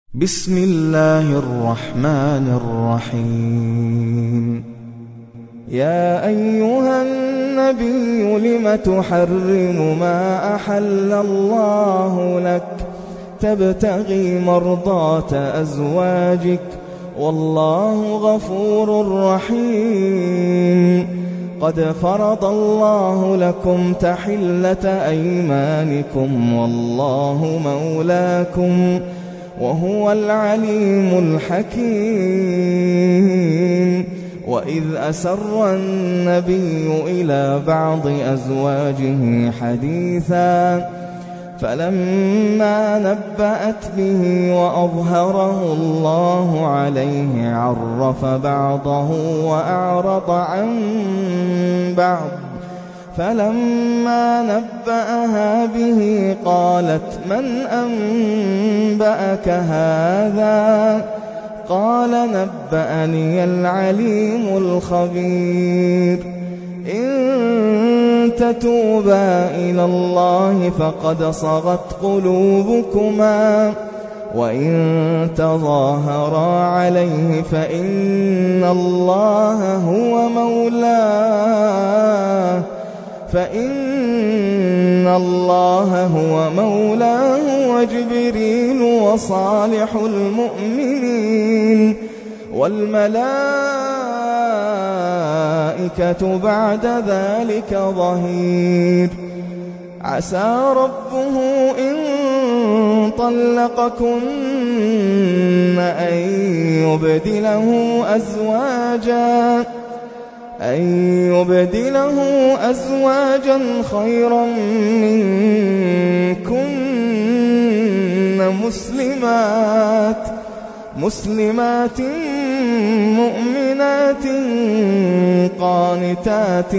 بسم الله الرحمن الرحيم. يا أيها النبي لم تحرم ما أحل الله لك تبتغي مرضات أزواجك والله غفور رحيم. قد فرض الله لكم تحلة أيمانكم والله مولاكم وهو العليم الحكيم. وإذ أسر النبي إلى بعض أزواجه حديثا فلما نبأت به وأظهره الله عليه عرف بعضه وأعرض عن بعض. فلما نبأها به قالت من أنبأك هذا؟ قال نبأني العليم الخبير. إن تتوبا إلى الله فقد صغت قلوبكما وإن تظاهرا عليه فإن الله هو مولاه وجبريل وصالح المؤمنين والملائكة بعد ذلك ظهير. عسى ربه إن طلقكن أن يبدله أزواجا خيرا منكن مسلمات مؤمنات قانتات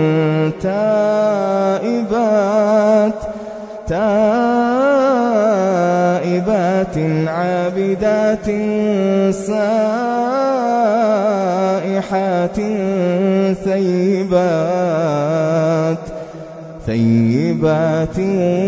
تائبات عابدات سائحات ثيبات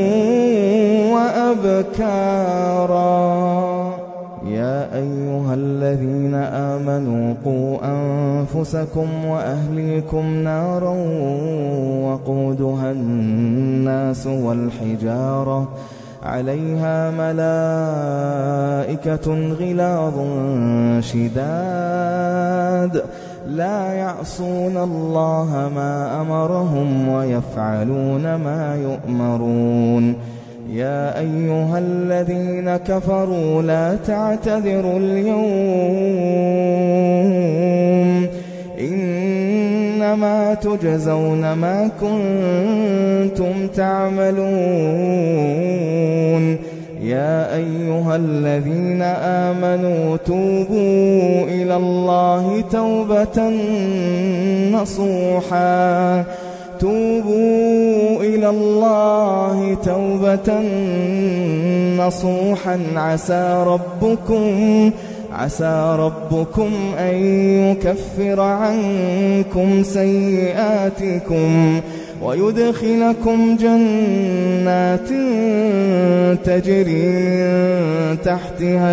وأبكارا. يا أيها الذين آمنوا قوا أنفسكم وأهليكم نارا وقودها الناس والحجارة عليها ملائكة غلاظ شداد لا يعصون الله ما أمرهم ويفعلون ما يؤمرون. يا أيها الذين كفروا لا تعتذروا اليوم إنما تجزون ما كنتم تعملون. يا أيها الذين آمنوا توبوا إلى الله توبة نصوحا عسى ربكم أن يكفر عنكم سيئاتكم ويدخلكم جنات تجري من تحتها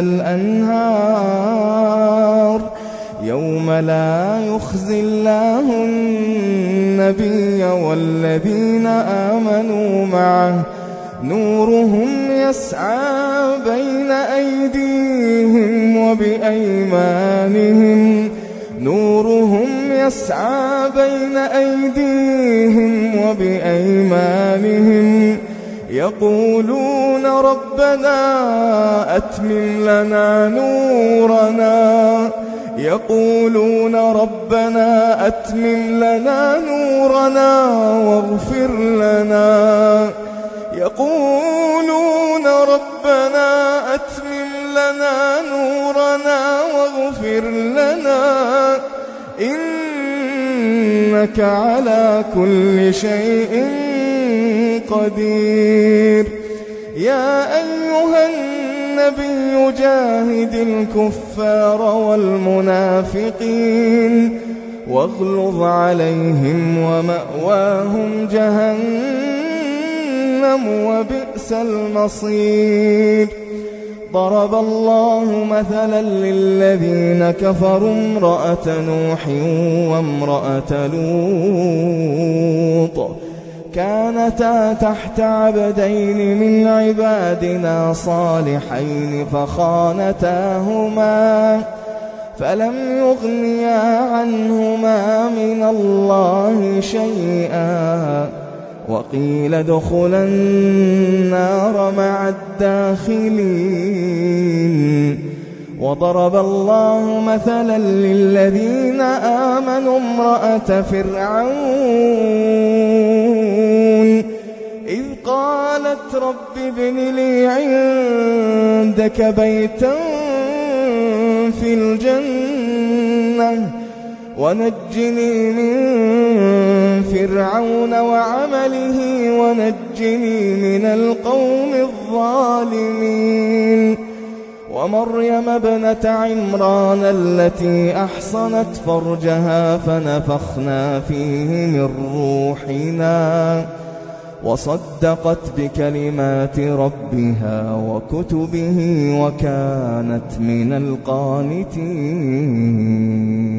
الأنهار يوم لا يخزي الله النبي والذين آمنوا معه نورهم يسعى بين أيديهم وبأيمانهم يقولون ربنا أتمم لنا نورنا واغفر لنا إنك على كل شيء قدير. يا أيها النبي جاهد الكفار والمنافقين واغلظ عليهم ومأواهم جهنم وبئس المصير. ضرب الله مثلا للذين كفروا امرأة نوح وامرأة لوط كانتا تحت عبدين من عبادنا صالحين فخانتاهما فلم يغنيا عنهما من الله شيئا وقيل ادخلا النار مع الداخلين. وضرب الله مثلا للذين آمنوا امرأة فرعون إذ قالت رب ابن لي عندك بيتا في الجنة ونجني من فرعون وعمله ونجني من القوم الظالمين. ومريم ابنة عمران التي أحصنت فرجها فنفخنا فيه من روحنا وصدقت بكلمات ربها وكتبه وكانت من القانتين.